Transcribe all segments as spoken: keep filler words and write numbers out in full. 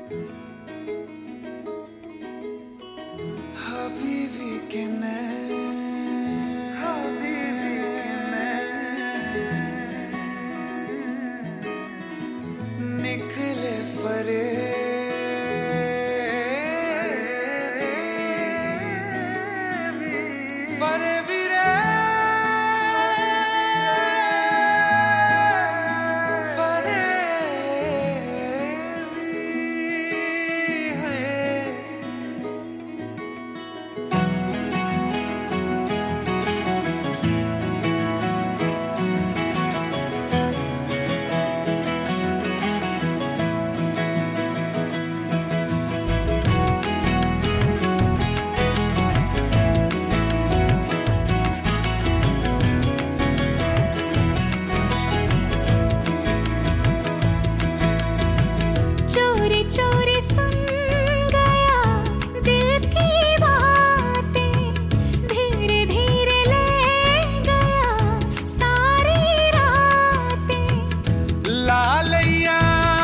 हबीबी के नैन निकले फरेब फरेबी रे चोरी सुन गया दिल की बातें, धीरे धीरे ले गया सारी रातें। लालैया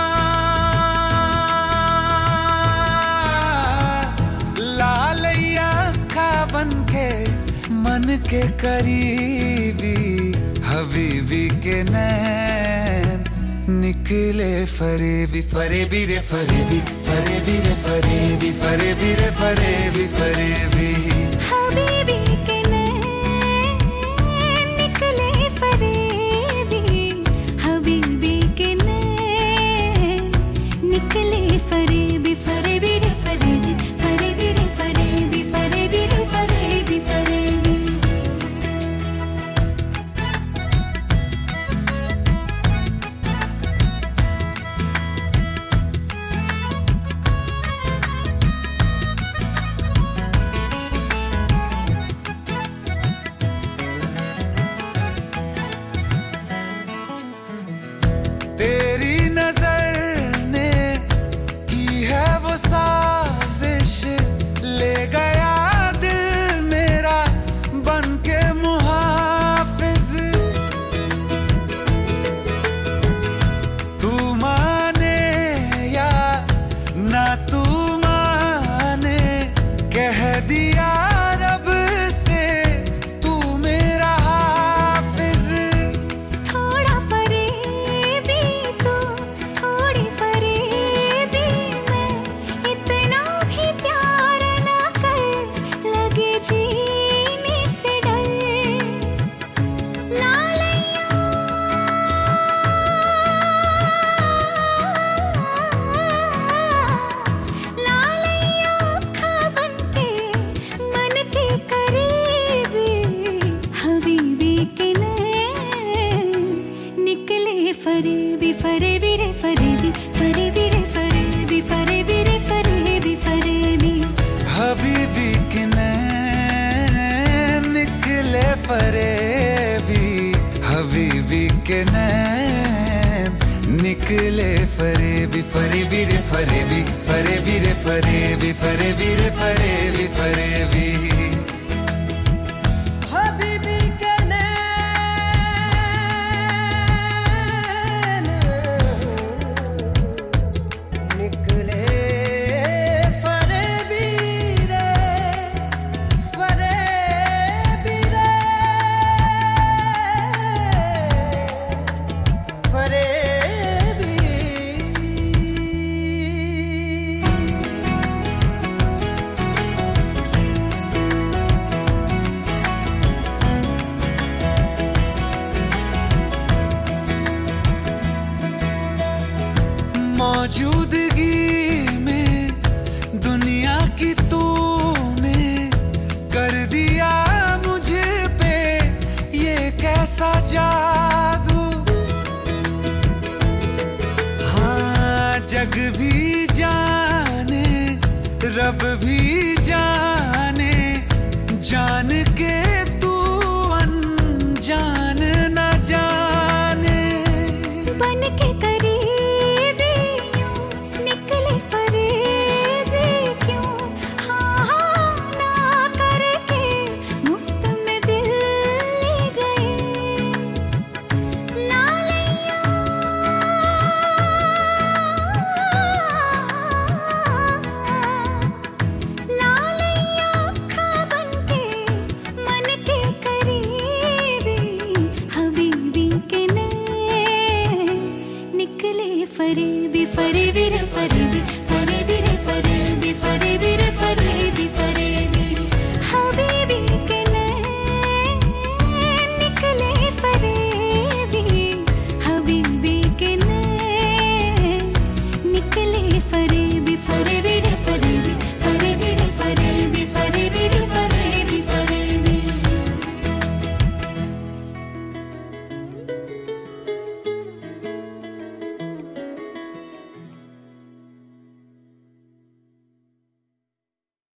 लालैया खा बन के मन के करीबी, हबीबी के नैन निकले फरेबी फरेबी रे फरेबी फरेबी रे फरेबी फरेबी रे फरेबी फरेबी हबीबी के नैन निकले फरेबी, हबीबी के नैन निकले फरेबी फरेबी रे फरेबी फरेबी रे फरेबी फरेबी रे फरेबी फरेबी। तेरी नजर ने की है वो साजिश, ले गया दिल मेरा बन के मुहाफिज। तू माने या ना तू माने, कह दिया रब से तू मेरा हाफिज। थोड़ा फरेबी तू, थोड़ी फरेबी मैं, इतना भी प्यार ना कर लगे जीने से डर। लालैया लालैया खा बन के मन के करीबी, हबीबी के नैन निकले फरेबी फरेबी रे फरेबी फरेबी रे फरेबी फरेबी रे फरेबी फरेबी। हबीबी के नैन निकले फरेबी, हबीबी के नैन निकले फरेबी फरेबी रे फरेबी फरेबी रे फरेबी फरेबी रे फरेबी फरेबी। हबीबी के नैन निकले फरेबी रे फरेबी रे फरेबी। मौजूदगी में दुनिया की तूने कर दिया मुझे पे ये कैसा जादू। हाँ जग भी जाने रब भी जाने, जान के तू अनजान न जाने। बन के